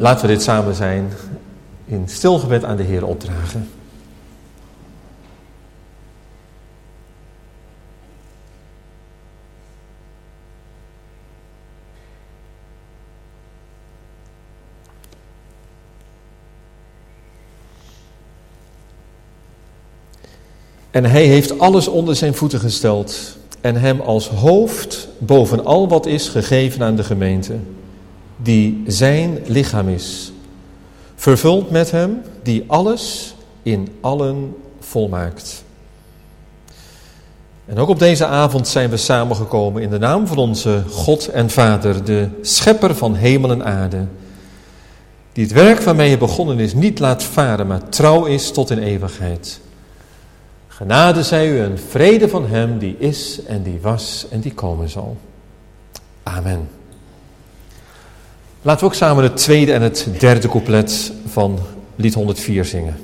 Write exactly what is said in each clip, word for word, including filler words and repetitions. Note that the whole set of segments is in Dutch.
Laten we dit samen zijn in stil gebed aan de Heer opdragen. En hij heeft alles onder zijn voeten gesteld en hem als hoofd boven al wat is gegeven aan de gemeente, die zijn lichaam is, vervuld met hem die alles in allen volmaakt. En ook op deze avond zijn we samengekomen in de naam van onze God en Vader, de schepper van hemel en aarde, die het werk waarmee hij begonnen is niet laat varen, maar trouw is tot in eeuwigheid. Genade zij u en vrede van hem die is en die was en die komen zal. Amen. Laten we ook samen het tweede en het derde couplet van lied honderdvier zingen.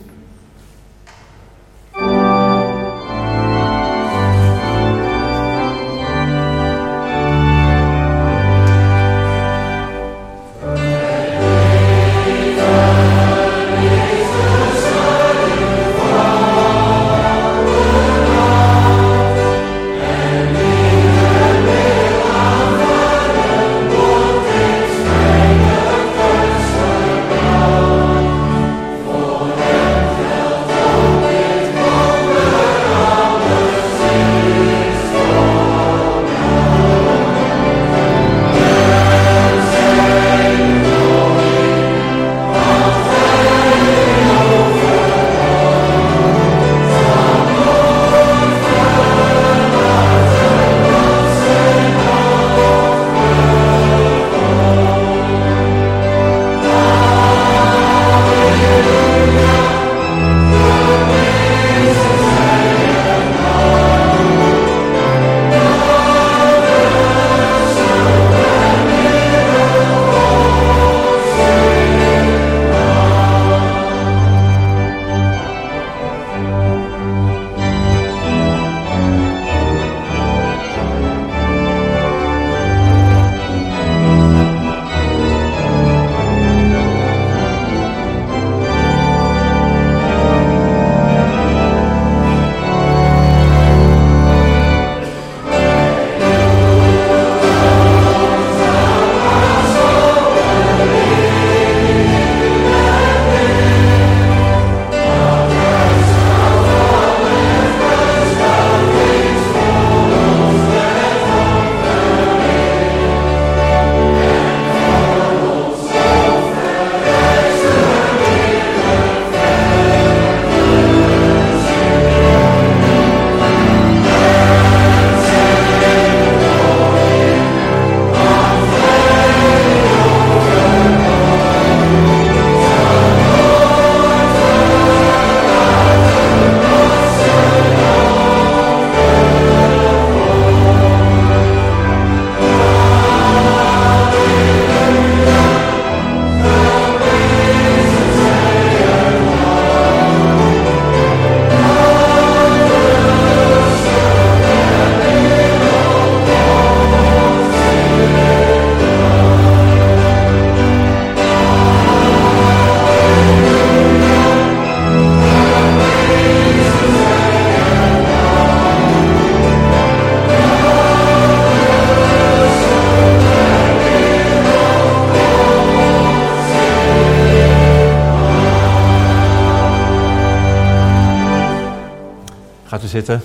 Gaat u zitten.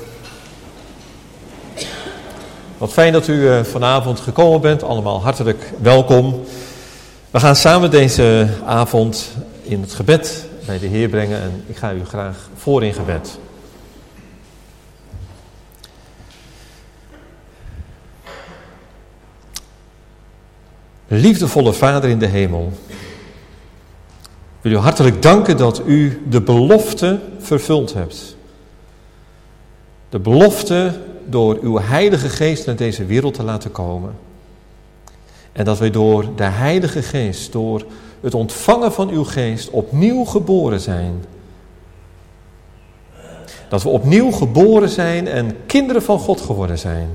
Wat fijn dat u vanavond gekomen bent. Allemaal hartelijk welkom. We gaan samen deze avond in het gebed bij de Heer brengen. En ik ga u graag voor in gebed. Liefdevolle Vader in de hemel. Ik wil u hartelijk danken dat u de belofte vervuld hebt. De belofte door uw Heilige Geest naar deze wereld te laten komen. En dat wij door de Heilige Geest, door het ontvangen van uw Geest, opnieuw geboren zijn. Dat we opnieuw geboren zijn en kinderen van God geworden zijn.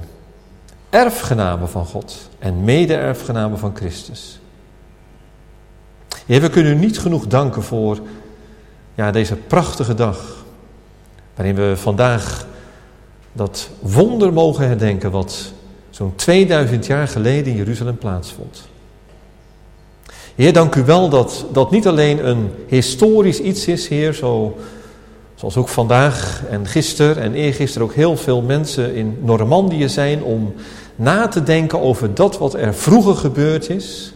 Erfgenamen van God en mede-erfgenamen van Christus. Heer, we kunnen u niet genoeg danken voor ja, deze prachtige dag, waarin we vandaag dat wonder mogen herdenken wat zo'n tweeduizend jaar geleden in Jeruzalem plaatsvond. Heer, dank u wel dat dat niet alleen een historisch iets is, Heer, zo, zoals ook vandaag en gisteren en eergisteren ook heel veel mensen in Normandië zijn om na te denken over dat wat er vroeger gebeurd is.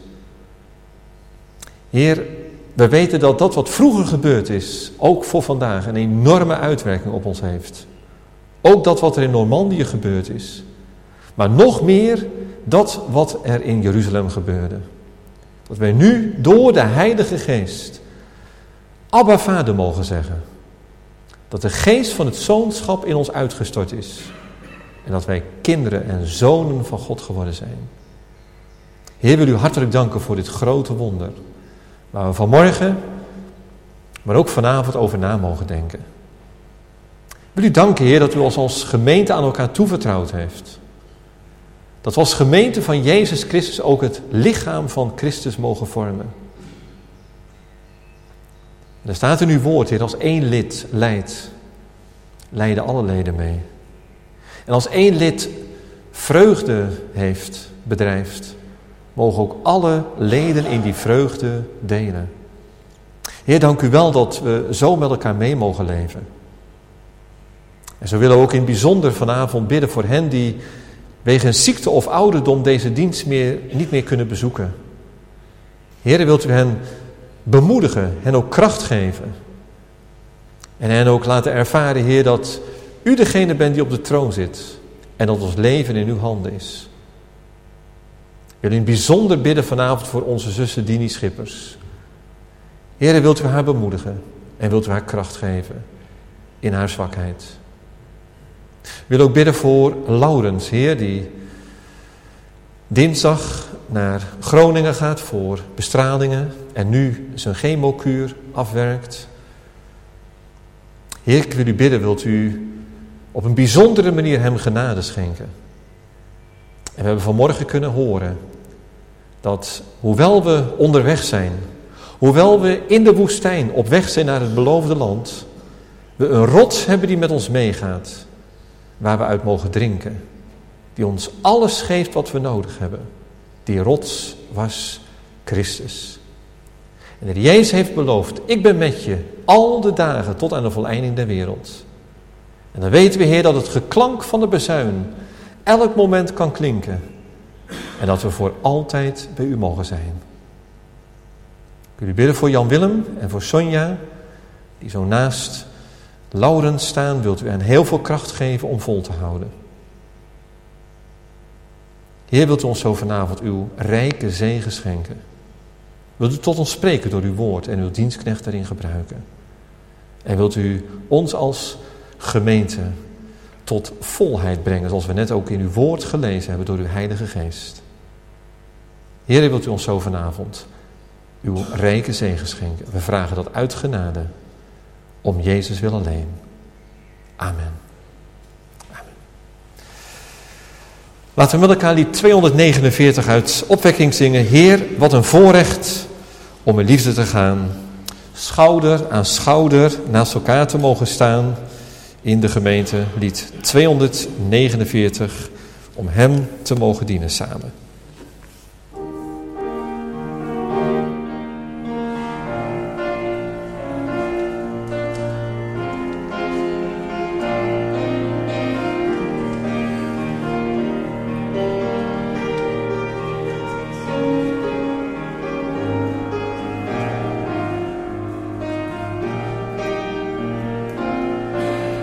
Heer, we weten dat dat wat vroeger gebeurd is, ook voor vandaag een enorme uitwerking op ons heeft. Ook dat wat er in Normandië gebeurd is. Maar nog meer dat wat er in Jeruzalem gebeurde. Dat wij nu door de Heilige Geest Abba Vader mogen zeggen. Dat de geest van het zoonschap in ons uitgestort is. En dat wij kinderen en zonen van God geworden zijn. Heer, wil u hartelijk danken voor dit grote wonder. Waar we vanmorgen, maar ook vanavond over na mogen denken. Wil u danken, Heer, dat u ons als gemeente aan elkaar toevertrouwd heeft. Dat we als gemeente van Jezus Christus ook het lichaam van Christus mogen vormen. En er staat in uw woord, Heer, als één lid leidt, leiden alle leden mee. En als één lid vreugde heeft, bedrijft, mogen ook alle leden in die vreugde delen. Heer, dank u wel dat we zo met elkaar mee mogen leven. En zo willen we ook in het bijzonder vanavond bidden voor hen die wegens ziekte of ouderdom deze dienst meer, niet meer kunnen bezoeken. Heer, wilt u hen bemoedigen, hen ook kracht geven. En hen ook laten ervaren, Heer, dat u degene bent die op de troon zit. En dat ons leven in uw handen is. Ik wil in het bijzonder bidden vanavond voor onze zuster Dini Schippers. Heer, wilt u haar bemoedigen en wilt u haar kracht geven in haar zwakheid. Ik wil ook bidden voor Laurens, Heer, die dinsdag naar Groningen gaat voor bestralingen en nu zijn chemokuur afwerkt. Heer, ik wil u bidden, wilt u op een bijzondere manier hem genade schenken. En we hebben vanmorgen kunnen horen dat hoewel we onderweg zijn, hoewel we in de woestijn op weg zijn naar het beloofde land, we een rots hebben die met ons meegaat, waar we uit mogen drinken, die ons alles geeft wat we nodig hebben. Die rots was Christus. En de Heer Jezus heeft beloofd, ik ben met je al de dagen tot aan de voleinding der wereld. En dan weten we, Heer, dat het geklank van de bazuin elk moment kan klinken. En dat we voor altijd bij u mogen zijn. Ik wil u bidden voor Jan Willem en voor Sonja, die zo naast Laurens staan. Wilt u hen heel veel kracht geven om vol te houden. Heer, wilt u ons zo vanavond uw rijke zegen schenken. Wilt u tot ons spreken door uw woord en uw dienstknecht daarin gebruiken. En wilt u ons als gemeente tot volheid brengen, zoals we net ook in uw woord gelezen hebben door uw Heilige Geest. Heer, wilt u ons zo vanavond uw rijke zegen schenken. We vragen dat uit genade, om Jezus wil alleen. Amen. Amen. Laten we met elkaar lied tweehonderdnegenenveertig uit Opwekking zingen. Heer, wat een voorrecht om in liefde te gaan. Schouder aan schouder naast elkaar te mogen staan in de gemeente. Lied tweehonderdnegenenveertig, om hem te mogen dienen samen.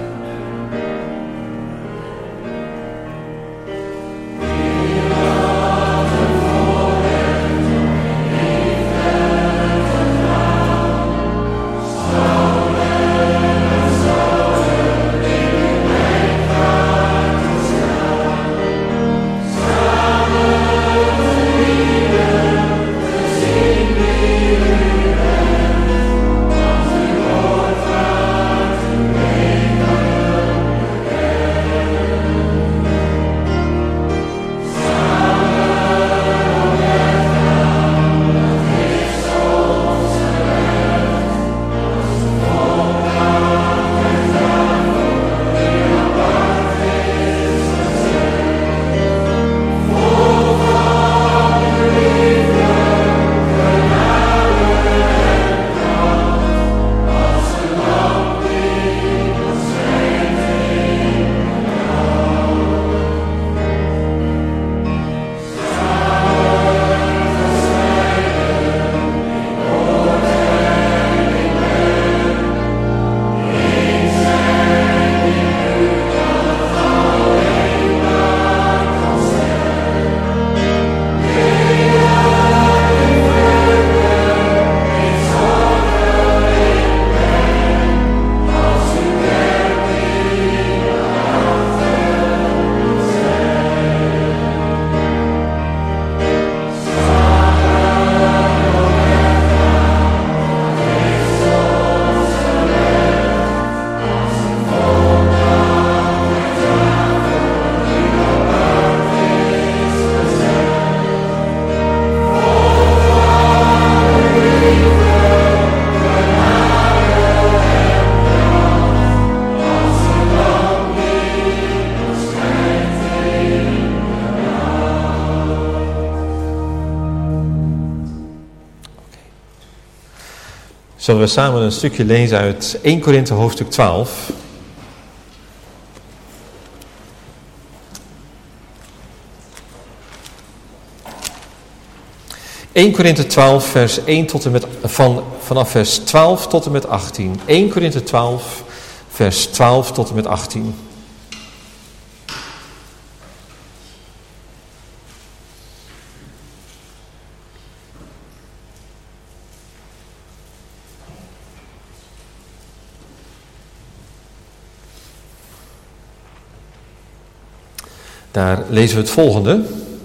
Amen. Zullen we samen een stukje lezen uit Eerste Korinthe hoofdstuk twaalf. Eerste Korinthe twaalf, vers één tot en met, van, vanaf vers twaalf tot en met achttien. Eerste Korinthe twaalf, vers twaalf tot en met achttien. Daar lezen we het volgende.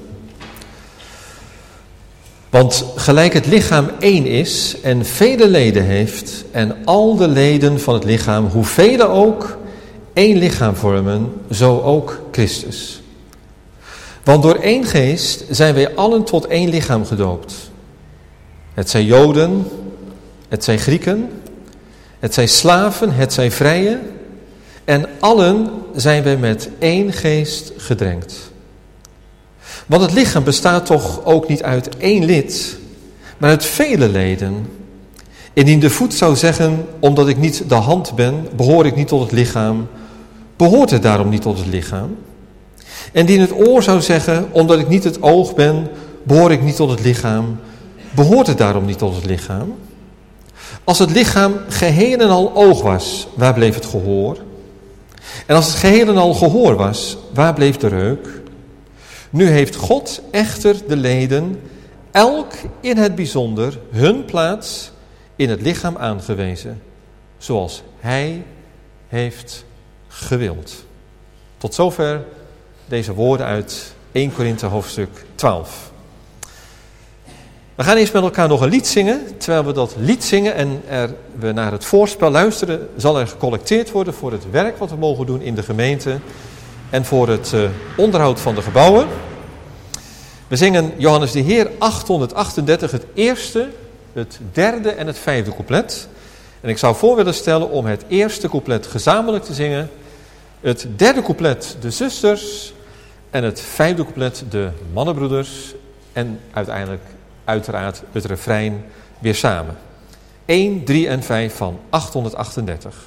Want gelijk het lichaam één is en vele leden heeft en al de leden van het lichaam, hoe vele ook, één lichaam vormen, zo ook Christus. Want door één geest zijn wij allen tot één lichaam gedoopt. Het zij Joden, het zij Grieken, het zij slaven, het zij vrije, en allen zijn wij met één geest gedrenkt. Want het lichaam bestaat toch ook niet uit één lid, maar uit vele leden. Indien de voet zou zeggen, omdat ik niet de hand ben, behoor ik niet tot het lichaam, behoort het daarom niet tot het lichaam? En indien het oor zou zeggen, omdat ik niet het oog ben, behoor ik niet tot het lichaam, behoort het daarom niet tot het lichaam? Als het lichaam geheel en al oog was, waar bleef het gehoor? En als het geheel en al gehoor was, waar bleef de reuk? Nu heeft God echter de leden, elk in het bijzonder, hun plaats in het lichaam aangewezen, zoals Hij heeft gewild. Tot zover deze woorden uit Eerste Korinthe hoofdstuk twaalf. We gaan eerst met elkaar nog een lied zingen. Terwijl we dat lied zingen en er, we naar het voorspel luisteren, zal er gecollecteerd worden voor het werk wat we mogen doen in de gemeente en voor het uh, onderhoud van de gebouwen. We zingen Johannes de Heer achthonderdachtendertig, het eerste, het derde en het vijfde couplet. En ik zou voor willen stellen om het eerste couplet gezamenlijk te zingen, het derde couplet de zusters en het vijfde couplet de mannenbroeders en uiteindelijk uiteraard het refrein weer samen. één, drie en vijf van achthonderdachtendertig.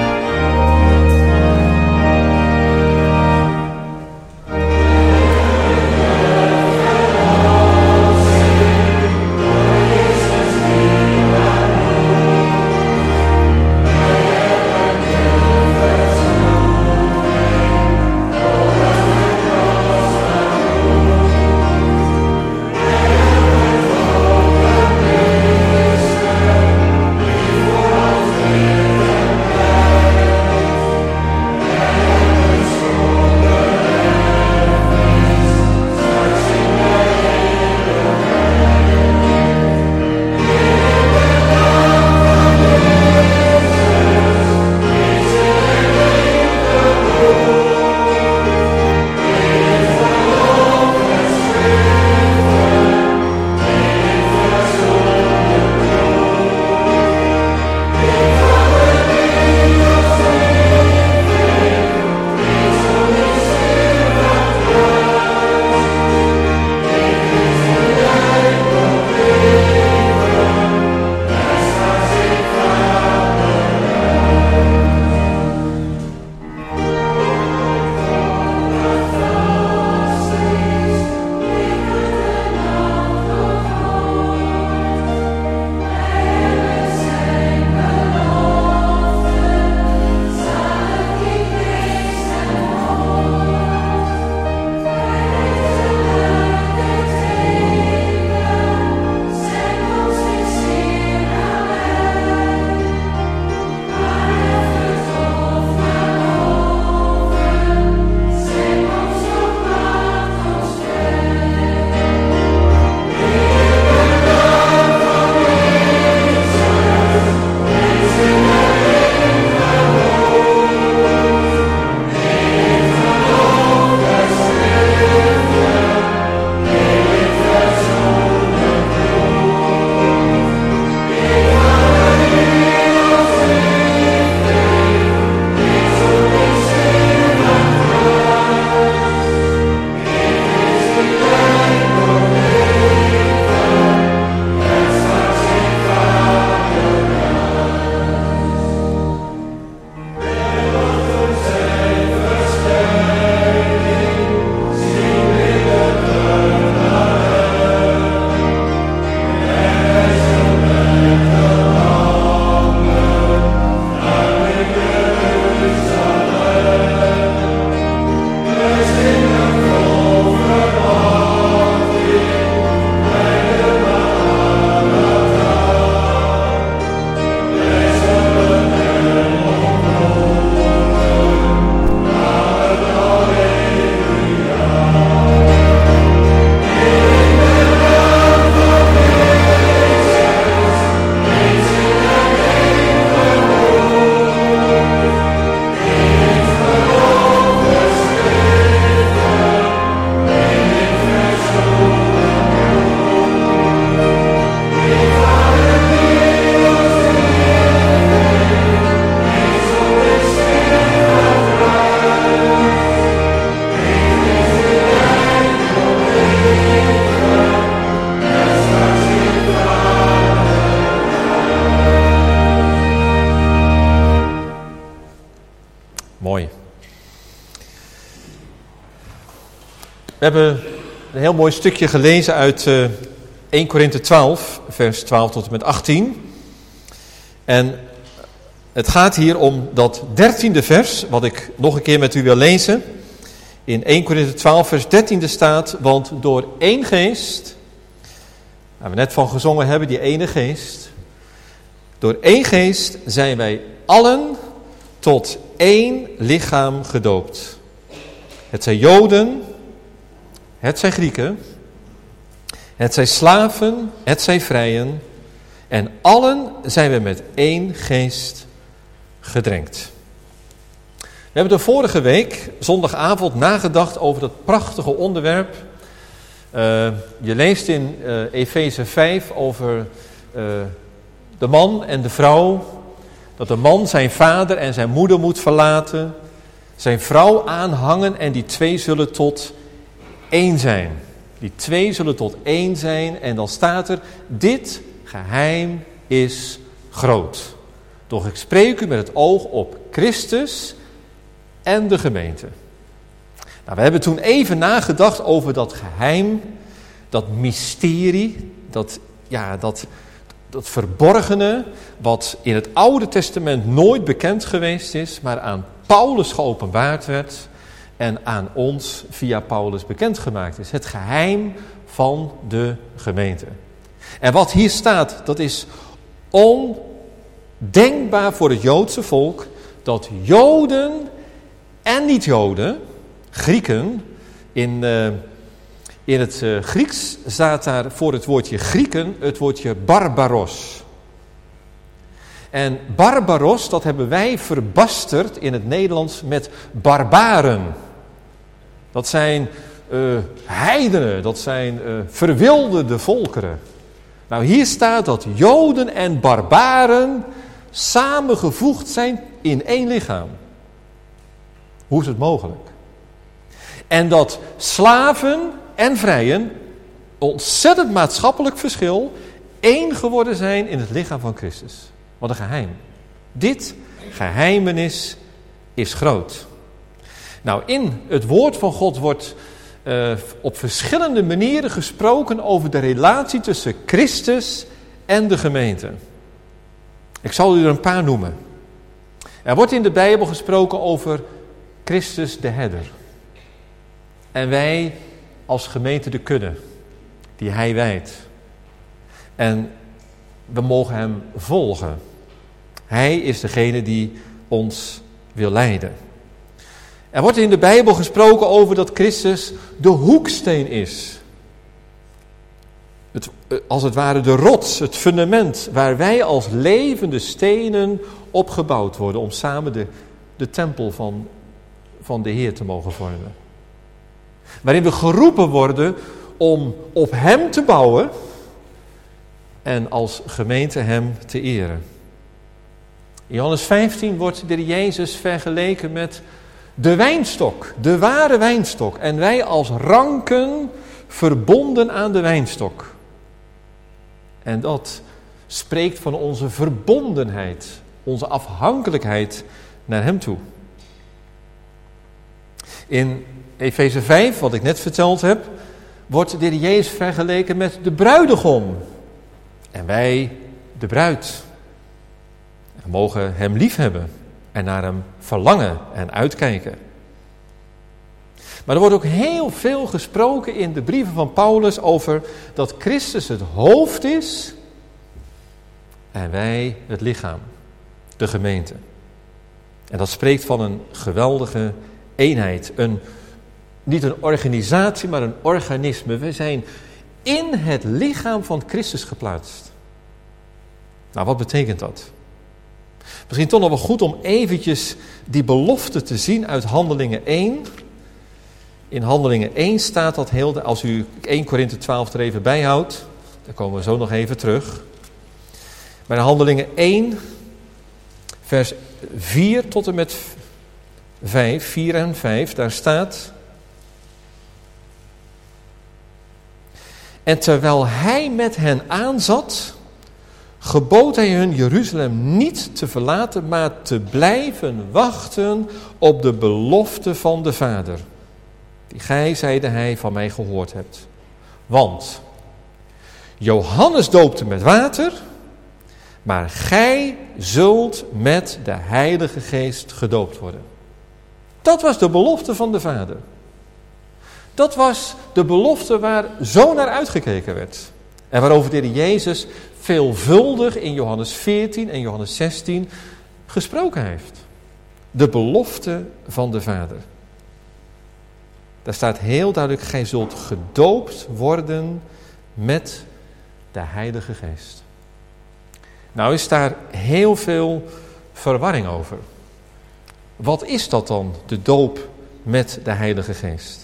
Thank Mooi. We hebben een heel mooi stukje gelezen uit uh, Eerste Korinthe twaalf, vers twaalf tot en met achttien. En het gaat hier om dat dertiende vers, wat ik nog een keer met u wil lezen. In Eerste Korinthe twaalf, vers dertien staat, want door één geest, waar we net van gezongen hebben, die ene geest. Door één geest zijn wij allen tot één lichaam gedoopt. Het zijn Joden, het zijn Grieken, het zijn slaven, het zijn vrijen. En allen zijn we met één geest gedrenkt. We hebben de vorige week, zondagavond, nagedacht over dat prachtige onderwerp. Uh, je leest in uh, Efeze vijf over uh, de man en de vrouw. Dat de man zijn vader en zijn moeder moet verlaten. Zijn vrouw aanhangen en die twee zullen tot één zijn. Die twee zullen tot één zijn en dan staat er, dit geheim is groot. Doch ik spreek u met het oog op Christus en de gemeente. Nou, we hebben toen even nagedacht over dat geheim, dat mysterie, dat, ja, dat, dat verborgene, wat in het Oude Testament nooit bekend geweest is, maar aan Paulus geopenbaard werd en aan ons via Paulus bekendgemaakt is. Het geheim van de gemeente. En wat hier staat, dat is ondenkbaar voor het Joodse volk, dat Joden en niet-Joden, Grieken, in, uh, in het uh, Grieks staat daar voor het woordje Grieken het woordje barbaros. En barbaros, dat hebben wij verbasterd in het Nederlands met barbaren. Dat zijn uh, heidenen, dat zijn uh, verwilderde volkeren. Nou, hier staat dat Joden en barbaren samengevoegd zijn in één lichaam. Hoe is het mogelijk? En dat slaven en vrijen, ontzettend maatschappelijk verschil, één geworden zijn in het lichaam van Christus. Wat een geheim. Dit geheimenis is groot. Nou, in het woord van God wordt uh, op verschillende manieren gesproken over de relatie tussen Christus en de gemeente. Ik zal u er een paar noemen. Er wordt in de Bijbel gesproken over Christus de herder. En wij als gemeente de kudde die hij wijdt. En we mogen hem volgen. Hij is degene die ons wil leiden. Er wordt in de Bijbel gesproken over dat Christus de hoeksteen is. Het, als het ware de rots, het fundament waar wij als levende stenen opgebouwd worden om samen de, de tempel van, van de Heer te mogen vormen. Waarin we geroepen worden om op hem te bouwen en als gemeente hem te eren. In Johannes vijftien wordt de Jezus vergeleken met de wijnstok, de ware wijnstok. En wij als ranken verbonden aan de wijnstok. En dat spreekt van onze verbondenheid, onze afhankelijkheid naar hem toe. In Efeze vijf, wat ik net verteld heb, wordt de Heer Jezus vergeleken met de bruidegom. En wij de bruid. We mogen hem liefhebben en naar hem verlangen en uitkijken. Maar er wordt ook heel veel gesproken in de brieven van Paulus over dat Christus het hoofd is en wij het lichaam, de gemeente. En dat spreekt van een geweldige eenheid, een, niet een organisatie, maar een organisme. We zijn in het lichaam van Christus geplaatst. Nou, wat betekent dat? Misschien toch nog wel goed om eventjes die belofte te zien uit Handelingen één. In Handelingen één staat dat heel, als u Eerste Korinthe twaalf er even bij houdt, dan komen we zo nog even terug. Maar in Handelingen één, vers vier tot en met vijf, vier en vijf, daar staat: en terwijl hij met hen aanzat, gebood hij hun Jeruzalem niet te verlaten, maar te blijven wachten op de belofte van de Vader, die gij, zeide hij, van mij gehoord hebt. Want Johannes doopte met water, maar gij zult met de Heilige Geest gedoopt worden. Dat was de belofte van de Vader. Dat was de belofte waar zo naar uitgekeken werd. En waarover de Heer Jezus veelvuldig in Johannes veertien en Johannes zestien gesproken heeft. De belofte van de Vader. Daar staat heel duidelijk, gij zult gedoopt worden met de Heilige Geest. Nou is daar heel veel verwarring over. Wat is dat dan, de doop met de Heilige Geest?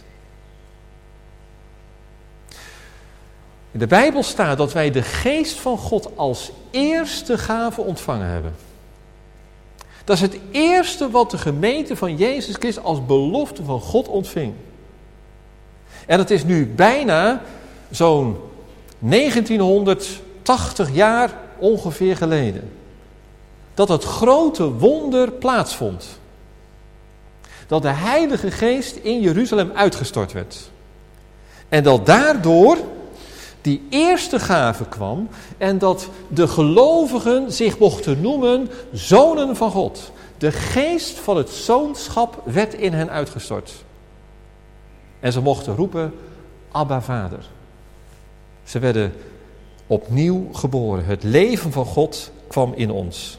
In de Bijbel staat dat wij de Geest van God als eerste gave ontvangen hebben. Dat is het eerste wat de gemeente van Jezus Christus als belofte van God ontving. En het is nu bijna zo'n negentienhonderdtachtig jaar ongeveer geleden dat het grote wonder plaatsvond. Dat de Heilige Geest in Jeruzalem uitgestort werd. En dat daardoor die eerste gave kwam en dat de gelovigen zich mochten noemen zonen van God. De geest van het zoonschap werd in hen uitgestort. En ze mochten roepen, Abba Vader. Ze werden opnieuw geboren. Het leven van God kwam in ons.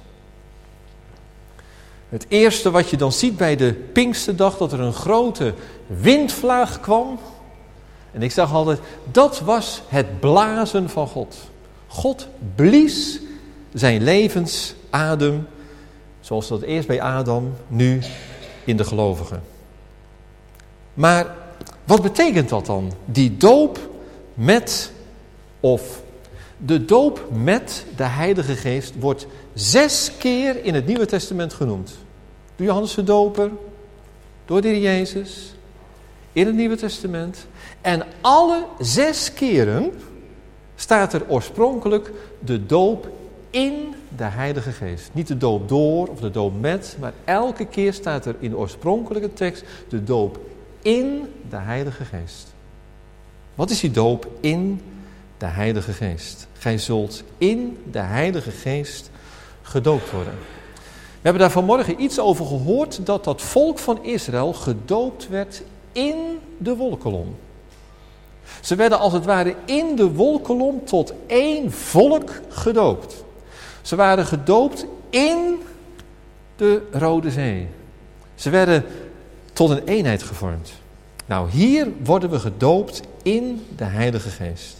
Het eerste wat je dan ziet bij de Pinksterdag, dat er een grote windvlaag kwam. En ik zeg altijd, dat was het blazen van God. God blies zijn levensadem, zoals dat eerst bij Adam, nu in de gelovigen. Maar wat betekent dat dan? Die doop met, of de doop met de Heilige Geest wordt zes keer in het Nieuwe Testament genoemd. Door Johannes de Doper, door de Heer Jezus, in het Nieuwe Testament. En alle zes keren staat er oorspronkelijk de doop in de Heilige Geest. Niet de doop door of de doop met, maar elke keer staat er in de oorspronkelijke tekst de doop in de Heilige Geest. Wat is die doop in de Heilige Geest? Gij zult in de Heilige Geest gedoopt worden. We hebben daar vanmorgen iets over gehoord, dat dat volk van Israël gedoopt werd in de wolkolom. Ze werden als het ware in de wolkolom tot één volk gedoopt. Ze waren gedoopt in de Rode Zee. Ze werden tot een eenheid gevormd. Nou, hier worden we gedoopt in de Heilige Geest.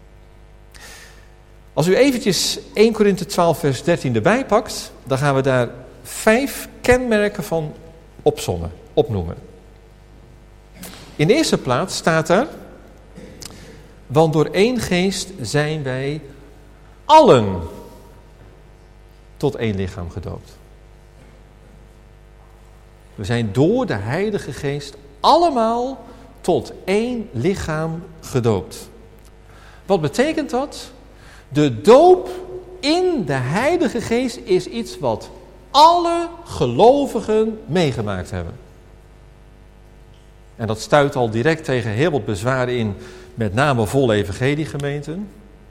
Als u eventjes eerste Korinthe twaalf vers dertien erbij pakt, dan gaan we daar vijf kenmerken van opsommen, opnoemen. In de eerste plaats staat daar, want door één geest zijn wij allen tot één lichaam gedoopt. We zijn door de Heilige Geest allemaal tot één lichaam gedoopt. Wat betekent dat? De doop in de Heilige Geest is iets wat alle gelovigen meegemaakt hebben. En dat stuit al direct tegen heel wat bezwaren in, met name volle evangeliegemeenten.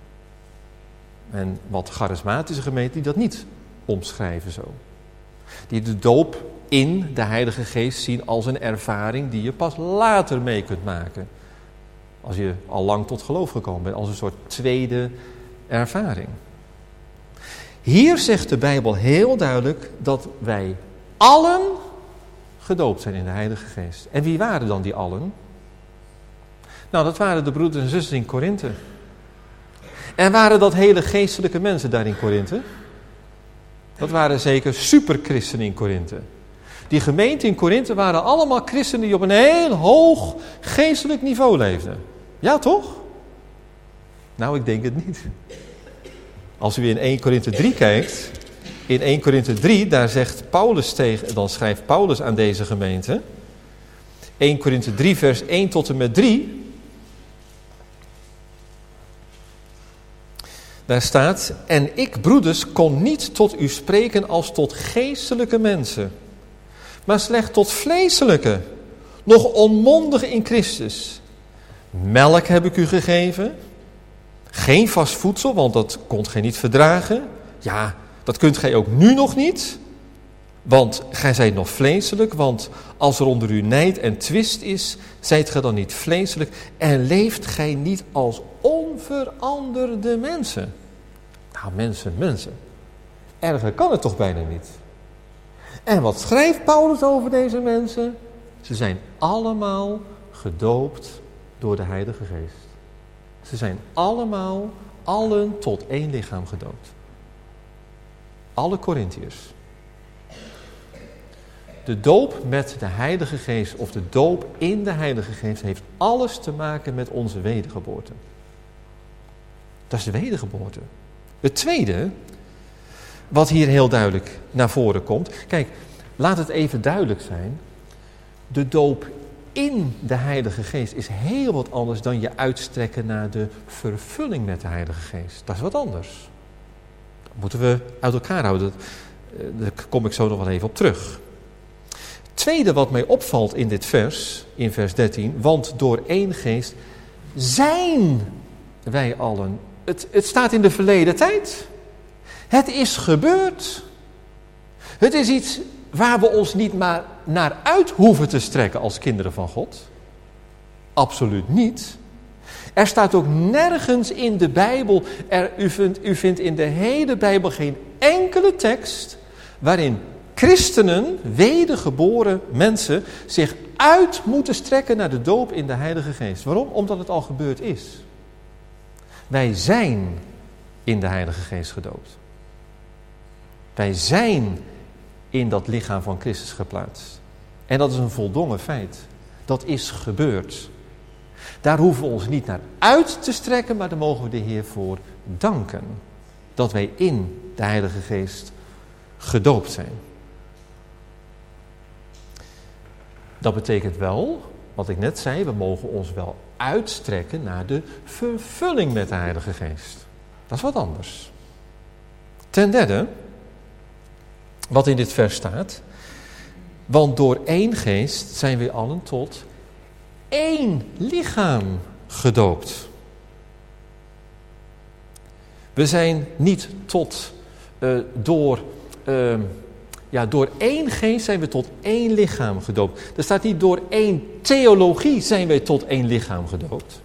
En wat charismatische gemeenten die dat niet omschrijven zo. Die de doop in de Heilige Geest zien als een ervaring die je pas later mee kunt maken. Als je al lang tot geloof gekomen bent, als een soort tweede ervaring. Hier zegt de Bijbel heel duidelijk dat wij allen gedoopt zijn in de Heilige Geest. En wie waren dan die allen? Nou, dat waren de broeders en zusters in Korinthe. En waren dat hele geestelijke mensen daar in Korinthe? Dat waren zeker superchristenen in Korinthe. Die gemeente in Korinthe waren allemaal christenen die op een heel hoog geestelijk niveau leefden. Ja, toch? Nou, ik denk het niet. Als u in eerste Korinthe drie kijkt, in eerste Korinthe drie, daar zegt Paulus tegen, dan schrijft Paulus aan deze gemeente, eerste Korinthe drie vers één tot en met drie, Daar staat, en ik, broeders, kon niet tot u spreken als tot geestelijke mensen, maar slechts tot vleeselijke, nog onmondig in Christus. Melk heb ik u gegeven, geen vast voedsel, want dat kondt gij niet verdragen. Ja, dat kunt gij ook nu nog niet, want gij zijt nog vleeselijk, want als er onder u nijd en twist is, zijt gij dan niet vleeselijk en leeft gij niet als onveranderde mensen. Nou, mensen, mensen. Erger kan het toch bijna niet. En wat schrijft Paulus over deze mensen? Ze zijn allemaal gedoopt door de Heilige Geest. Ze zijn allemaal, allen tot één lichaam gedoopt. Alle Korintiërs. De doop met de Heilige Geest of de doop in de Heilige Geest heeft alles te maken met onze wedergeboorte. Dat is de wedergeboorte. Het tweede, wat hier heel duidelijk naar voren komt. Kijk, laat het even duidelijk zijn. De doop in de Heilige Geest is heel wat anders dan je uitstrekken naar de vervulling met de Heilige Geest. Dat is wat anders. Dat moeten we uit elkaar houden. Daar kom ik zo nog wel even op terug. Het tweede wat mij opvalt in dit vers, in vers dertien. Want door één geest zijn wij allen. Het, het staat in de verleden tijd. Het is gebeurd. Het is iets waar we ons niet maar naar uit hoeven te strekken als kinderen van God. Absoluut niet. Er staat ook nergens in de Bijbel, er, u, vindt, u vindt in de hele Bijbel geen enkele tekst waarin christenen, wedergeboren mensen, zich uit moeten strekken naar de doop in de Heilige Geest. Waarom? Omdat het al gebeurd is. Wij zijn in de Heilige Geest gedoopt. Wij zijn in dat lichaam van Christus geplaatst. En dat is een voldongen feit. Dat is gebeurd. Daar hoeven we ons niet naar uit te strekken, maar daar mogen we de Heer voor danken. Dat wij in de Heilige Geest gedoopt zijn. Dat betekent wel, wat ik net zei, we mogen ons wel uitstrekken naar de vervulling met de Heilige Geest. Dat is wat anders. Ten derde, wat in dit vers staat, want door één geest zijn we allen tot één lichaam gedoopt. We zijn niet tot, uh, door, uh, ja, door één geest zijn we tot één lichaam gedoopt. Er staat niet door één theologie zijn wij tot één lichaam gedoopt.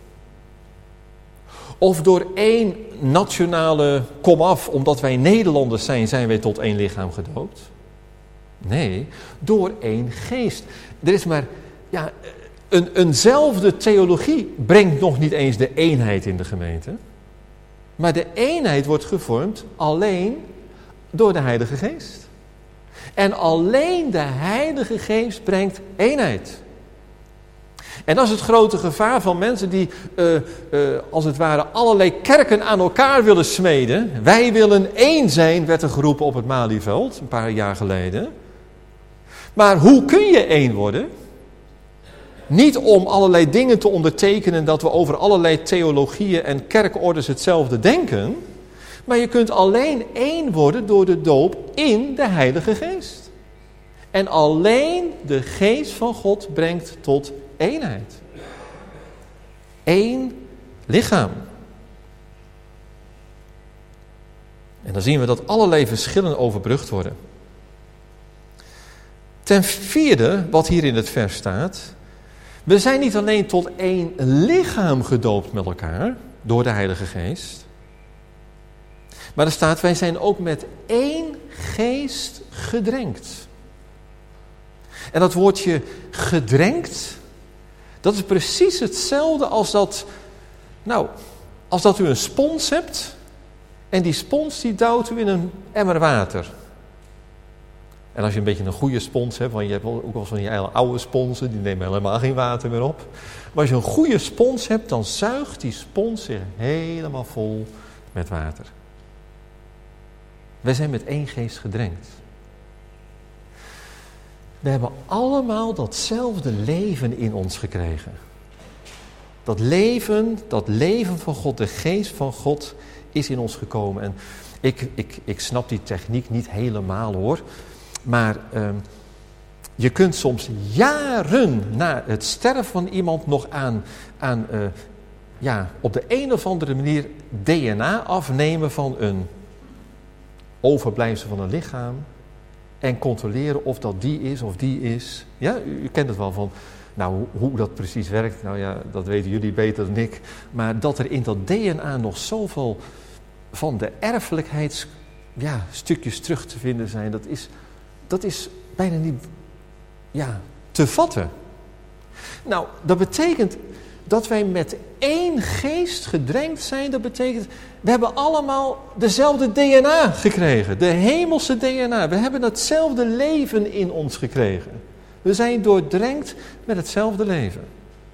Of door één nationale komaf, omdat wij Nederlanders zijn, zijn wij tot één lichaam gedoopt. Nee, door één geest. Er is maar, ja, een, eenzelfde theologie brengt nog niet eens de eenheid in de gemeente. Maar de eenheid wordt gevormd alleen door de Heilige Geest. En alleen de Heilige Geest brengt eenheid. En dat is het grote gevaar van mensen die, uh, uh, als het ware, allerlei kerken aan elkaar willen smeden. Wij willen één zijn, werd er geroepen op het Malieveld, een paar jaar geleden. Maar hoe kun je één worden? Niet om allerlei dingen te ondertekenen dat we over allerlei theologieën en kerkorders hetzelfde denken. Maar je kunt alleen één worden door de doop in de Heilige Geest. En alleen de Geest van God brengt tot eenheid. Eén lichaam. En dan zien we dat allerlei verschillen overbrugd worden. Ten vierde, wat hier in het vers staat. We zijn niet alleen tot één lichaam gedoopt met elkaar, door de Heilige Geest. Maar er staat, wij zijn ook met één geest gedrenkt. En dat woordje gedrenkt, dat is precies hetzelfde als dat, nou, als dat u een spons hebt en die spons die duwt u in een emmer water. En als je een beetje een goede spons hebt, want je hebt ook wel van die oude sponsen, die nemen helemaal geen water meer op. Maar als je een goede spons hebt, dan zuigt die spons zich helemaal vol met water. Wij zijn met één geest gedrenkt. We hebben allemaal datzelfde leven in ons gekregen. Dat leven, dat leven van God, de geest van God, is in ons gekomen. En ik, ik, ik snap die techniek niet helemaal hoor. Maar uh, je kunt soms jaren na het sterven van iemand nog aan, aan uh, ja, op de een of andere manier D N A afnemen van een overblijfsel van een lichaam. En controleren of dat die is of die is. Ja, u, u kent het wel van, nou hoe, hoe dat precies werkt. Nou ja, dat weten jullie beter dan ik. Maar dat er in dat D N A nog zoveel van de erfelijkheids, ja, stukjes terug te vinden zijn. Dat is, dat is bijna niet ja, te vatten. Nou, dat betekent dat wij met één geest gedrenkt zijn. Dat betekent, we hebben allemaal dezelfde D N A gekregen. De hemelse D N A. We hebben hetzelfde leven in ons gekregen. We zijn doordrenkt met hetzelfde leven.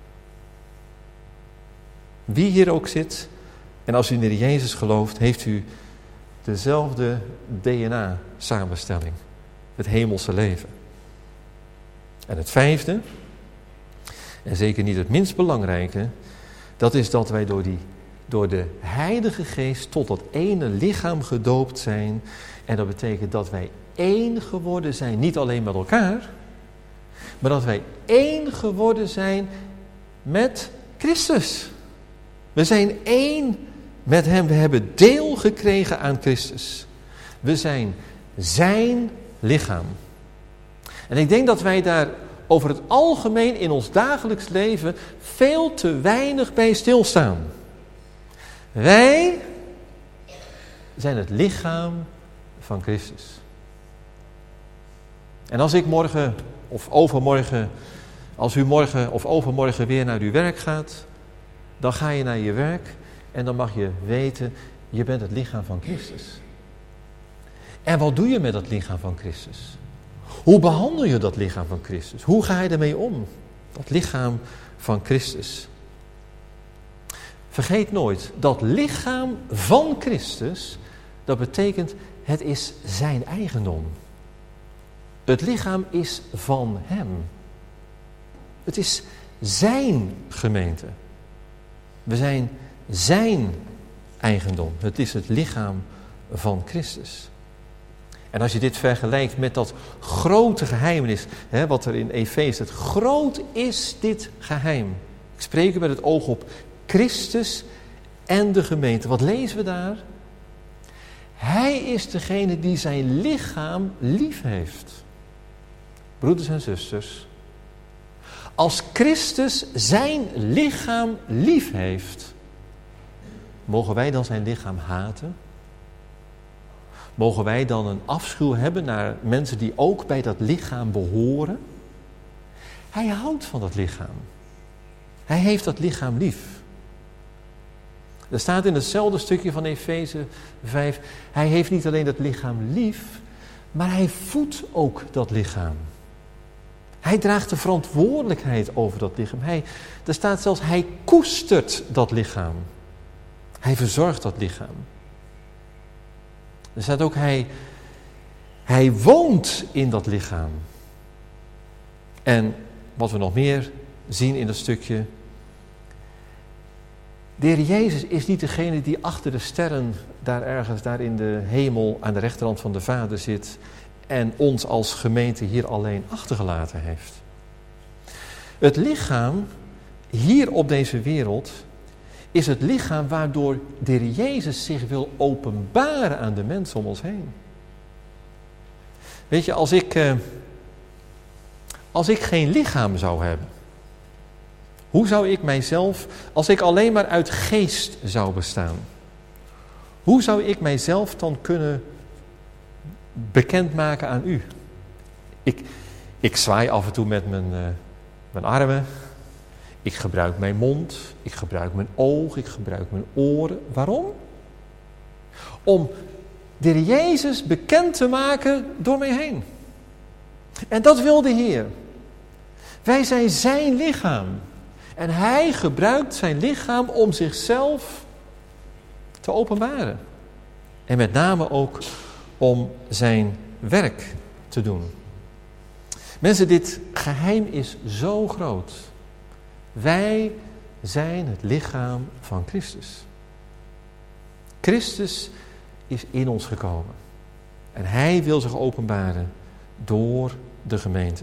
Wie hier ook zit, en als u in de Heer Jezus gelooft, heeft u dezelfde D N A-samenstelling. Het hemelse leven. En het vijfde, en zeker niet het minst belangrijke, dat is dat wij door, die, door de Heilige Geest tot dat ene lichaam gedoopt zijn. En dat betekent dat wij één geworden zijn, niet alleen met elkaar, maar dat wij één geworden zijn met Christus. We zijn één met Hem. We hebben deel gekregen aan Christus. We zijn zijn lichaam. En ik denk dat wij daar over het algemeen in ons dagelijks leven veel te weinig bij stilstaan. Wij zijn het lichaam van Christus. En als ik morgen of overmorgen, als u morgen of overmorgen weer naar uw werk gaat, dan ga je naar je werk en dan mag je weten, je bent het lichaam van Christus. En wat doe je met dat lichaam van Christus? Hoe behandel je dat lichaam van Christus? Hoe ga je ermee om? Dat lichaam van Christus. Vergeet nooit, dat lichaam van Christus, dat betekent, het is zijn eigendom. Het lichaam is van hem. Het is zijn gemeente. We zijn zijn eigendom. Het is het lichaam van Christus. En als je dit vergelijkt met dat grote geheimenis, hè, wat er in Efeze staat. Groot is dit geheim. Ik spreek er met het oog op Christus en de gemeente. Wat lezen we daar? Hij is degene die zijn lichaam lief heeft. Broeders en zusters, als Christus zijn lichaam lief heeft, mogen wij dan zijn lichaam haten? Mogen wij dan een afschuw hebben naar mensen die ook bij dat lichaam behoren? Hij houdt van dat lichaam. Hij heeft dat lichaam lief. Er staat in hetzelfde stukje van Efeze vijf, hij heeft niet alleen dat lichaam lief, maar hij voedt ook dat lichaam. Hij draagt de verantwoordelijkheid over dat lichaam. Hij, er staat zelfs, hij koestert dat lichaam. Hij verzorgt dat lichaam. Er staat ook, hij, hij woont in dat lichaam. En wat we nog meer zien in dat stukje, de Heer Jezus is niet degene die achter de sterren, daar ergens daar in de hemel aan de rechterhand van de Vader zit en ons als gemeente hier alleen achtergelaten heeft. Het lichaam hier op deze wereld is het lichaam waardoor de Heer Jezus zich wil openbaren aan de mensen om ons heen. Weet je, als ik, uh, als ik geen lichaam zou hebben, hoe zou ik mijzelf, als ik alleen maar uit geest zou bestaan, hoe zou ik mijzelf dan kunnen bekendmaken aan u? Ik, ik zwaai af en toe met mijn, uh, mijn armen. Ik gebruik mijn mond. Ik gebruik mijn oog. Ik gebruik mijn oren. Waarom? Om de Heer Jezus bekend te maken door mij heen. En dat wil de Heer. Wij zijn zijn lichaam. En hij gebruikt zijn lichaam om zichzelf te openbaren. En met name ook om zijn werk te doen. Mensen, dit geheim is zo groot. Wij zijn het lichaam van Christus. Christus is in ons gekomen. En hij wil zich openbaren door de gemeente.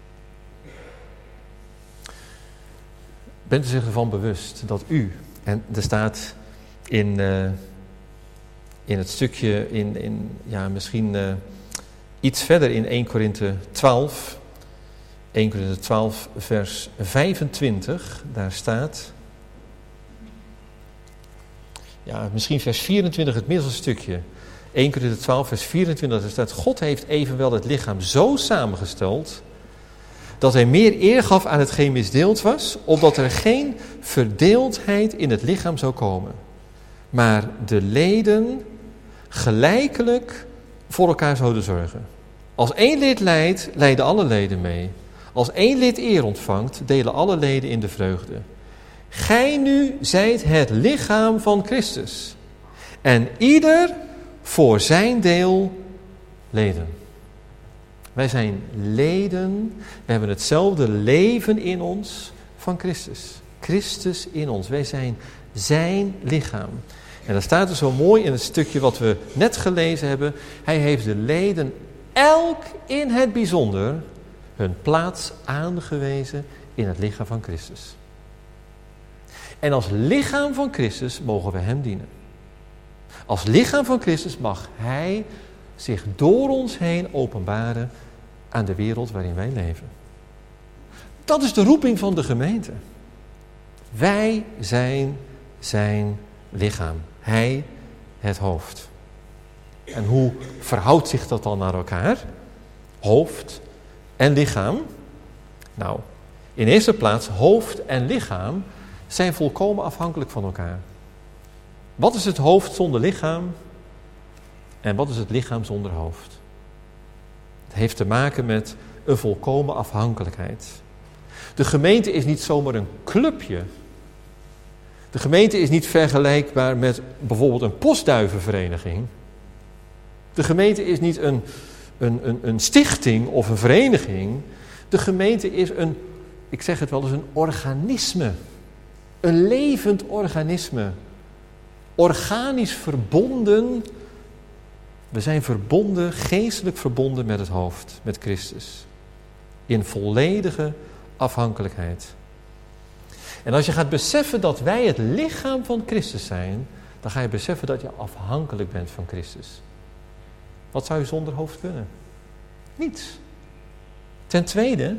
Bent u zich ervan bewust dat u, en er staat in, uh, in het stukje, in, in, ja, misschien uh, iets verder in Eerste Korinthe twaalf, Eerste Korinthe twaalf vers vijfentwintig, daar staat, ja, misschien vers vierentwintig, het middelste stukje. Eerste Korinthe twaalf vers vierentwintig, daar staat, God heeft evenwel het lichaam zo samengesteld dat hij meer eer gaf aan hetgeen misdeeld was, opdat er geen verdeeldheid in het lichaam zou komen. Maar de leden gelijkelijk voor elkaar zouden zorgen. Als één lid lijdt, lijden alle leden mee. Als één lid eer ontvangt, delen alle leden in de vreugde. Gij nu zijt het lichaam van Christus. En ieder voor zijn deel leden. Wij zijn leden, we hebben hetzelfde leven in ons van Christus. Christus in ons, wij zijn zijn lichaam. En dat staat er zo mooi in het stukje wat we net gelezen hebben. Hij heeft de leden elk in het bijzonder hun plaats aangewezen in het lichaam van Christus. En als lichaam van Christus mogen we hem dienen. Als lichaam van Christus mag hij zich door ons heen openbaren aan de wereld waarin wij leven. Dat is de roeping van de gemeente. Wij zijn zijn lichaam. Hij het hoofd. En hoe verhoudt zich dat dan naar elkaar? Hoofd en lichaam. Nou, in eerste plaats, hoofd en lichaam zijn volkomen afhankelijk van elkaar. Wat is het hoofd zonder lichaam? En wat is het lichaam zonder hoofd? Het heeft te maken met een volkomen afhankelijkheid. De gemeente is niet zomaar een clubje. De gemeente is niet vergelijkbaar met bijvoorbeeld een postduivenvereniging. De gemeente is niet een, een, een, een stichting of een vereniging. De gemeente is een, ik zeg het wel eens, een organisme. Een levend organisme. Organisch verbonden. We zijn verbonden, geestelijk verbonden met het hoofd, met Christus. In volledige afhankelijkheid. En als je gaat beseffen dat wij het lichaam van Christus zijn, dan ga je beseffen dat je afhankelijk bent van Christus. Wat zou je zonder hoofd kunnen? Niets. Ten tweede,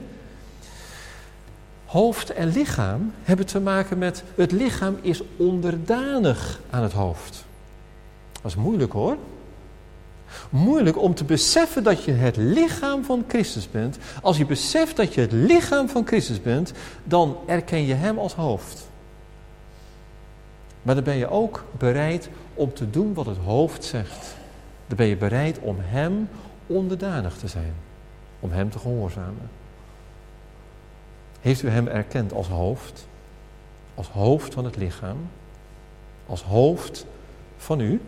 hoofd en lichaam hebben te maken met, het lichaam is onderdanig aan het hoofd. Dat is moeilijk hoor. Moeilijk om te beseffen dat je het lichaam van Christus bent. Als je beseft dat je het lichaam van Christus bent, dan erken je hem als hoofd. Maar dan ben je ook bereid om te doen wat het hoofd zegt. Dan ben je bereid om hem onderdanig te zijn. Om hem te gehoorzamen. Heeft u hem erkend als hoofd? Als hoofd van het lichaam? Als hoofd van u?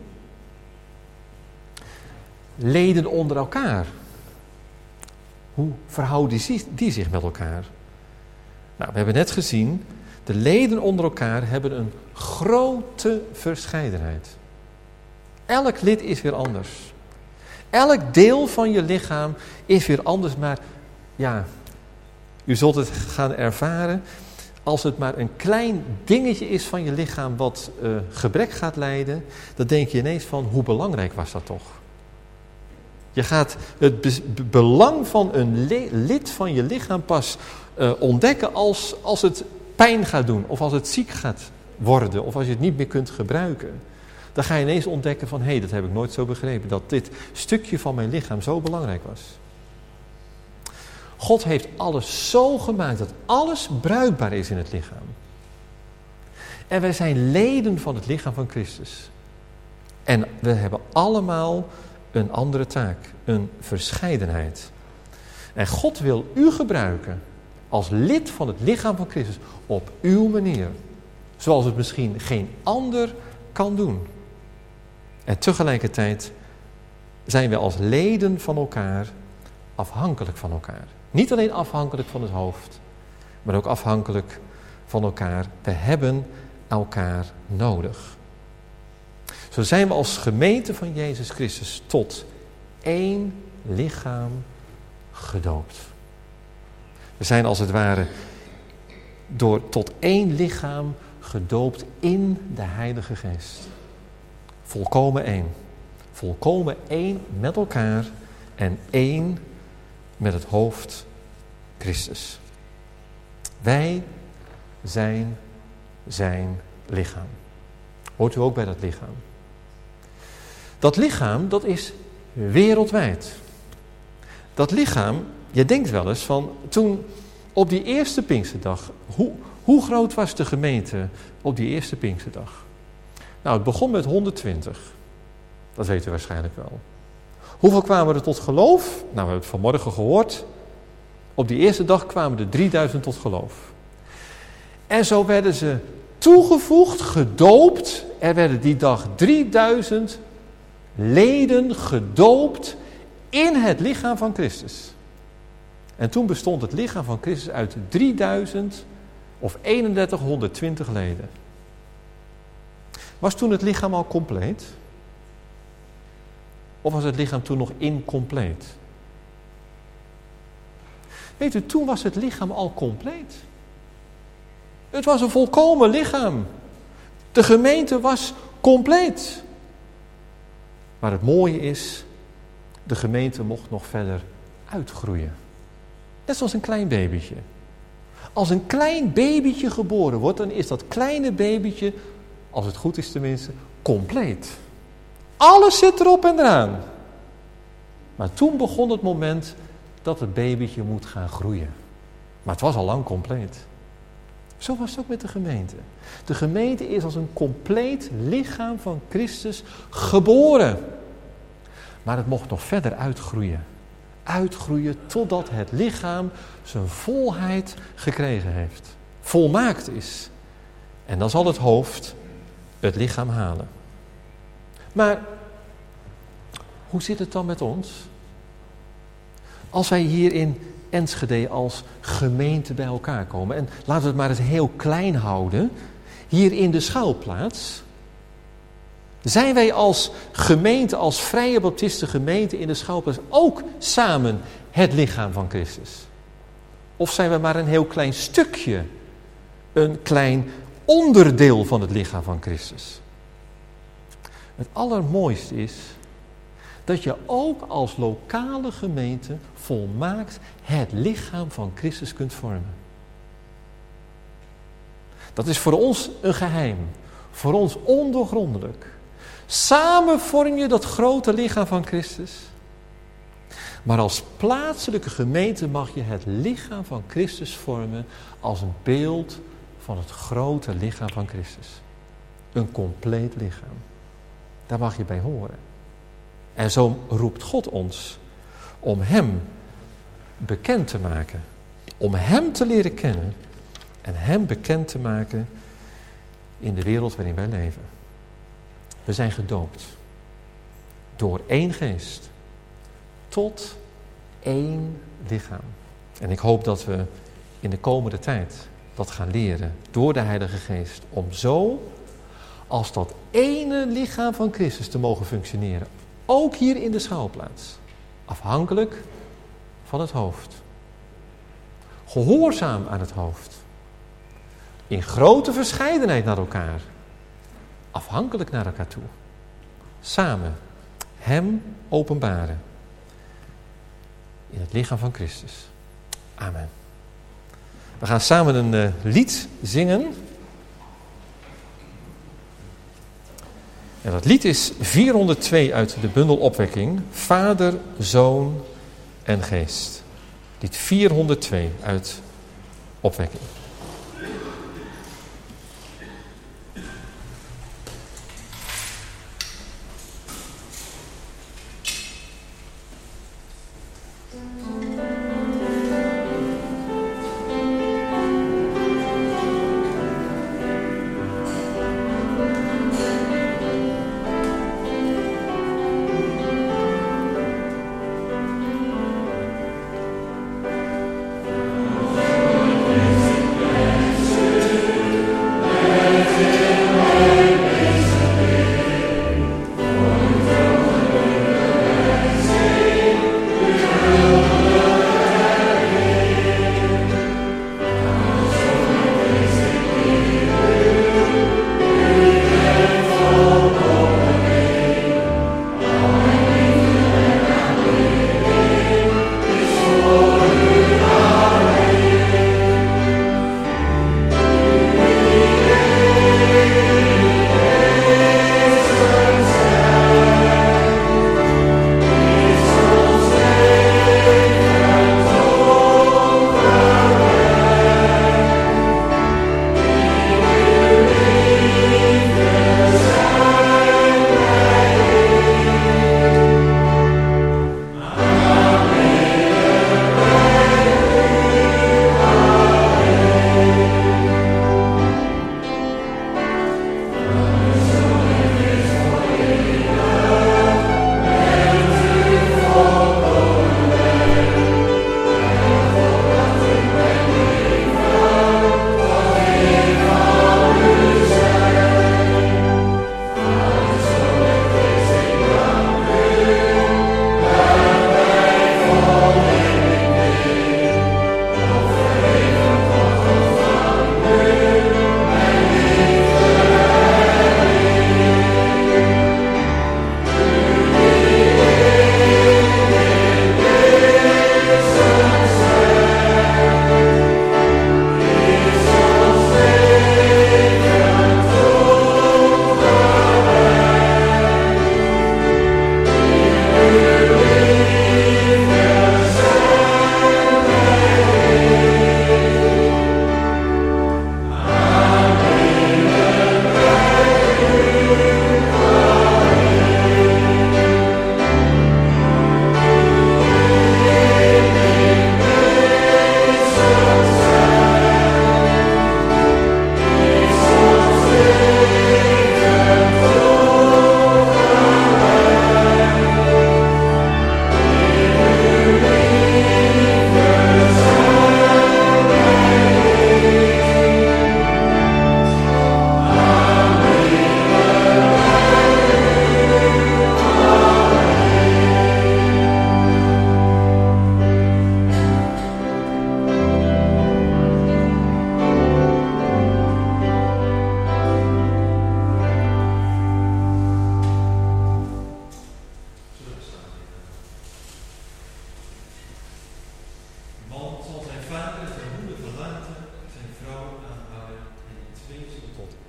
Leden onder elkaar. Hoe verhouden die zich met elkaar? Nou, we hebben net gezien, de leden onder elkaar hebben een grote verscheidenheid. Elk lid is weer anders. Elk deel van je lichaam is weer anders, maar ja, u zult het gaan ervaren. Als het maar een klein dingetje is van je lichaam wat uh, gebrek gaat lijden, dan denk je ineens van, hoe belangrijk was dat toch? Je gaat het be- belang van een le- lid van je lichaam pas uh, ontdekken als, als het pijn gaat doen. Of als het ziek gaat worden. Of als je het niet meer kunt gebruiken. Dan ga je ineens ontdekken van, hé, hey, dat heb ik nooit zo begrepen. Dat dit stukje van mijn lichaam zo belangrijk was. God heeft alles zo gemaakt dat alles bruikbaar is in het lichaam. En wij zijn leden van het lichaam van Christus. En we hebben allemaal een andere taak, een verscheidenheid. En God wil u gebruiken als lid van het lichaam van Christus op uw manier. Zoals het misschien geen ander kan doen. En tegelijkertijd zijn we als leden van elkaar afhankelijk van elkaar. Niet alleen afhankelijk van het hoofd, maar ook afhankelijk van elkaar. We hebben elkaar nodig. Zo zijn we als gemeente van Jezus Christus tot één lichaam gedoopt. We zijn als het ware door tot één lichaam gedoopt in de Heilige Geest. Volkomen één. Volkomen één met elkaar en één met het hoofd Christus. Wij zijn zijn lichaam. Hoort u ook bij dat lichaam? Dat lichaam, dat is wereldwijd. Dat lichaam, je denkt wel eens van, toen op die eerste Pinksterdag, hoe, hoe groot was de gemeente op die eerste Pinksterdag? Nou, het begon met honderdtwintig. Dat weet u waarschijnlijk wel. Hoeveel kwamen er tot geloof? Nou, we hebben het vanmorgen gehoord. Op die eerste dag kwamen er drieduizend tot geloof. En zo werden ze toegevoegd, gedoopt. Er werden die dag drieduizend leden gedoopt in het lichaam van Christus. En toen bestond het lichaam van Christus uit drieduizend of eenendertighonderdtwintig leden. Was toen het lichaam al compleet? Of was het lichaam toen nog incompleet? Weet u, toen was het lichaam al compleet. Het was een volkomen lichaam. De gemeente was compleet. Maar het mooie is, de gemeente mocht nog verder uitgroeien. Net zoals een klein babytje. Als een klein babytje geboren wordt, dan is dat kleine babytje, als het goed is tenminste, compleet. Alles zit erop en eraan. Maar toen begon het moment dat het babytje moet gaan groeien. Maar het was al lang compleet. Zo was het ook met de gemeente. De gemeente is als een compleet lichaam van Christus geboren. Maar het mocht nog verder uitgroeien. Uitgroeien totdat het lichaam zijn volheid gekregen heeft. Volmaakt is. En dan zal het hoofd het lichaam halen. Maar hoe zit het dan met ons? Als wij hier in Enschede als gemeente bij elkaar komen. En laten we het maar eens heel klein houden. Hier in de schuilplaats. Zijn wij als gemeente, als Vrije Baptisten gemeente in de schuilplaats ook samen het lichaam van Christus? Of zijn we maar een heel klein stukje, een klein onderdeel van het lichaam van Christus? Het allermooiste is dat je ook als lokale gemeente volmaakt het lichaam van Christus kunt vormen. Dat is voor ons een geheim, voor ons ondoorgrondelijk. Samen vorm je dat grote lichaam van Christus. Maar als plaatselijke gemeente mag je het lichaam van Christus vormen als een beeld van het grote lichaam van Christus. Een compleet lichaam. Daar mag je bij horen. En zo roept God ons om Hem bekend te maken. Om Hem te leren kennen en Hem bekend te maken in de wereld waarin wij leven. We zijn gedoopt door één geest tot één lichaam. En ik hoop dat we in de komende tijd dat gaan leren door de Heilige Geest. Om zo als dat ene lichaam van Christus te mogen functioneren. Ook hier in de schuilplaats. Afhankelijk van het hoofd. Gehoorzaam aan het hoofd. In grote verscheidenheid naar elkaar. Afhankelijk naar elkaar toe. Samen Hem openbaren. In het lichaam van Christus. Amen. We gaan samen een uh, lied zingen. En dat lied is vierhonderdtwee uit de bundel Opwekking. Vader, Zoon en Geest. Lied vierhonderdtwee uit Opwekking. Vader,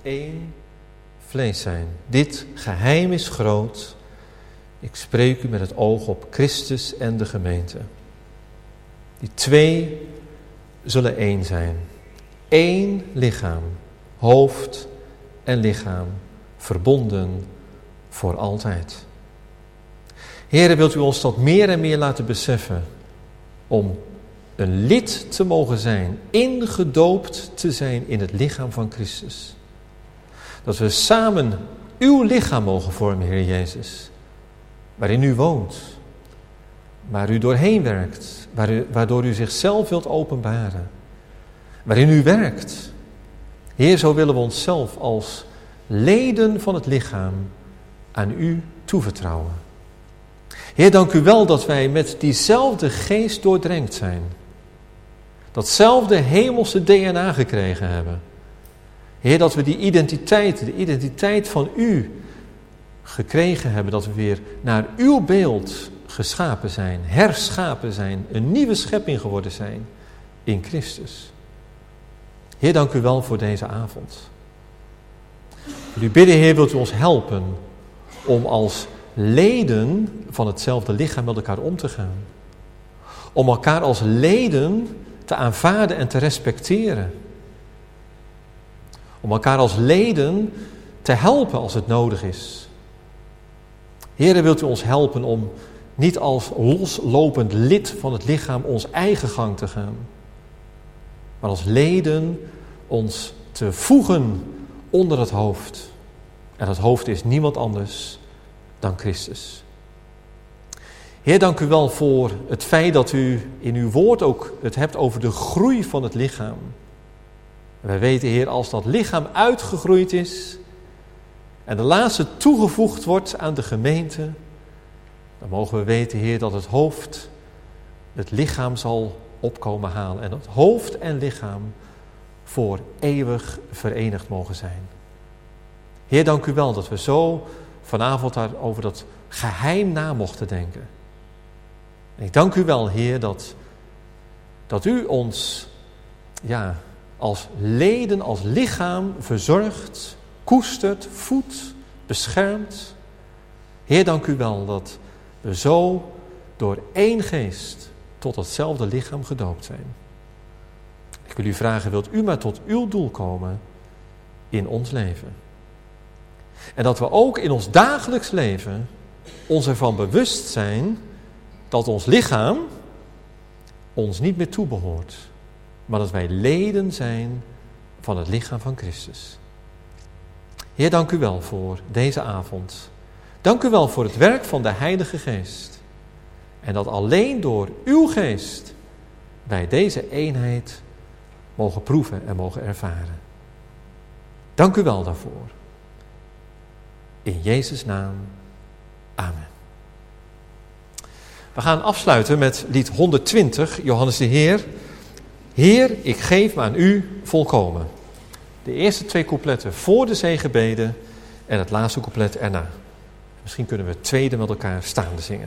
één vlees zijn. Dit geheim is groot. Ik spreek u met het oog op Christus en de gemeente. Die twee zullen één zijn. Eén lichaam, hoofd en lichaam, verbonden voor altijd. Heere, wilt u ons dat meer en meer laten beseffen om een lid te mogen zijn, ingedoopt te zijn in het lichaam van Christus. Dat we samen uw lichaam mogen vormen, Heer Jezus, waarin u woont, waar u doorheen werkt, waar u, waardoor u zichzelf wilt openbaren, waarin u werkt. Heer, zo willen we onszelf als leden van het lichaam aan u toevertrouwen. Heer, dank u wel dat wij met diezelfde geest doordrenkt zijn. Datzelfde hemelse D N A gekregen hebben. Heer, dat we die identiteit, de identiteit van u gekregen hebben. Dat we weer naar uw beeld geschapen zijn, herschapen zijn, een nieuwe schepping geworden zijn in Christus. Heer, dank u wel voor deze avond. U bidden, Heer, wilt u ons helpen om als leden van hetzelfde lichaam met elkaar om te gaan. Om elkaar als leden te aanvaarden en te respecteren. Om elkaar als leden te helpen als het nodig is. Heere, wilt u ons helpen om niet als loslopend lid van het lichaam ons eigen gang te gaan. Maar als leden ons te voegen onder het hoofd. En het hoofd is niemand anders dan Christus. Heer, dank u wel voor het feit dat u in uw woord ook het hebt over de groei van het lichaam. Wij weten, Heer, als dat lichaam uitgegroeid is en de laatste toegevoegd wordt aan de gemeente, dan mogen we weten, Heer, dat het hoofd het lichaam zal opkomen halen en dat hoofd en lichaam voor eeuwig verenigd mogen zijn. Heer, dank u wel dat we zo vanavond over dat geheim na mochten denken. En ik dank u wel, Heer, dat, dat u ons ja, als leden, als lichaam verzorgt, koestert, voedt, beschermt. Heer, dank u wel dat we zo door één geest tot hetzelfde lichaam gedoopt zijn. Ik wil u vragen, wilt u maar tot uw doel komen in ons leven? En dat we ook in ons dagelijks leven ons ervan bewust zijn dat ons lichaam ons niet meer toebehoort, maar dat wij leden zijn van het lichaam van Christus. Heer, dank u wel voor deze avond. Dank u wel voor het werk van de Heilige Geest. En dat alleen door uw geest wij deze eenheid mogen proeven en mogen ervaren. Dank u wel daarvoor. In Jezus' naam. Amen. We gaan afsluiten met lied honderdtwintig, Johannes de Heer. Heer, ik geef me aan u volkomen. De eerste twee coupletten voor de zegenbede en het laatste couplet erna. Misschien kunnen we het tweede met elkaar staande zingen.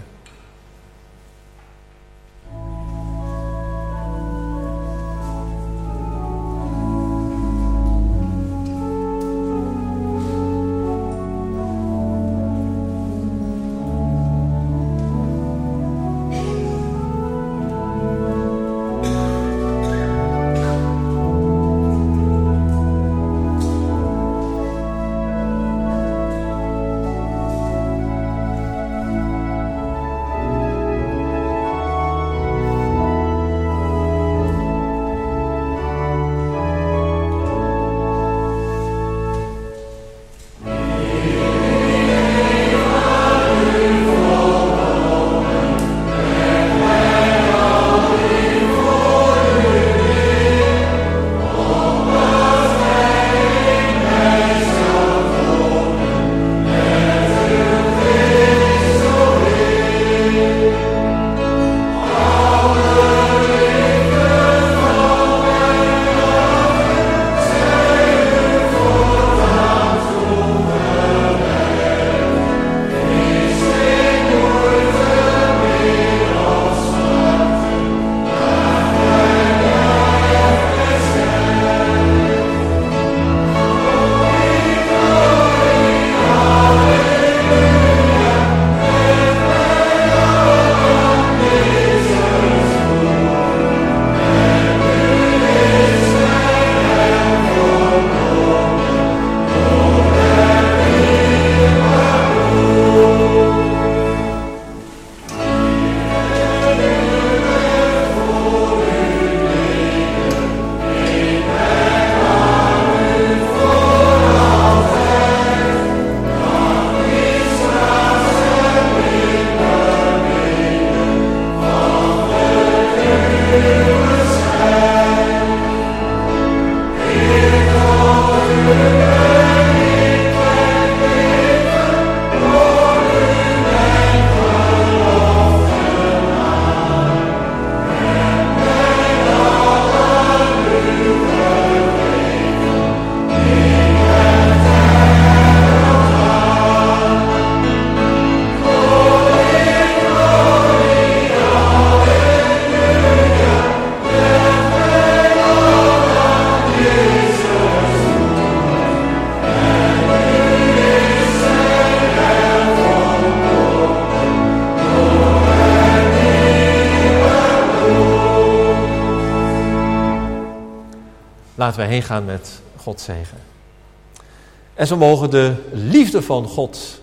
Laten wij heen gaan met Gods zegen. En zo mogen de liefde van God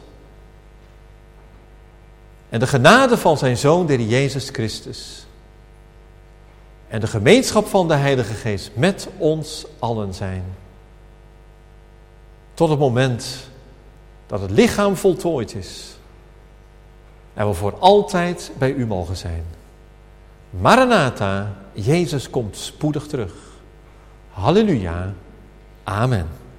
en de genade van zijn Zoon, de Heer Jezus Christus, en de gemeenschap van de Heilige Geest met ons allen zijn. Tot het moment dat het lichaam voltooid is en we voor altijd bij u mogen zijn. Maranatha, Jezus komt spoedig terug. Halleluja. Amen.